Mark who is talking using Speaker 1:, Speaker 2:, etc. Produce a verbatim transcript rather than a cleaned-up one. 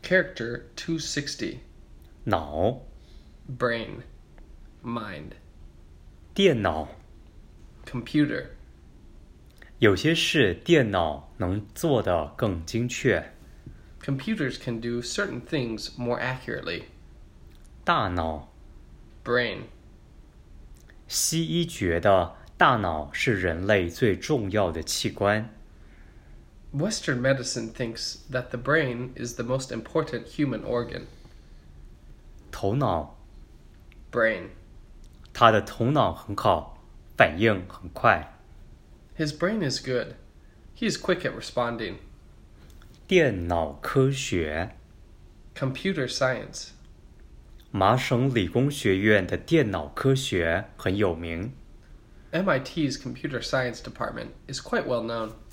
Speaker 1: Character two sixty.
Speaker 2: 脑
Speaker 1: Brain. Mind.
Speaker 2: 电脑
Speaker 1: Computer.
Speaker 2: 有些事电脑能做得更精确。
Speaker 1: Computers can do certain things more accurately.
Speaker 2: 大脑
Speaker 1: Brain.
Speaker 2: 西医觉得大脑是人类最重要的器官。
Speaker 1: Western medicine thinks that the brain is the most important human organ.
Speaker 2: 头脑
Speaker 1: Brain.
Speaker 2: 他的头脑很好，反应很快。
Speaker 1: His brain is good. He is quick at responding.
Speaker 2: 电脑科学
Speaker 1: Computer science.
Speaker 2: 麻省理工学院的电脑科学很有名。
Speaker 1: M I T's computer science department is quite well known.